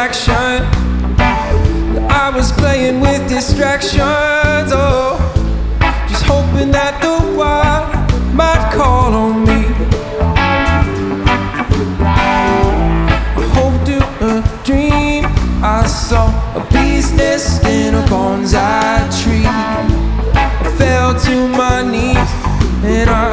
action. I was playing with distractions, oh, just hoping that the wild might call on me. I hoped to a dream. I saw a bee's nest in a bonsai tree. I fell to my knees and I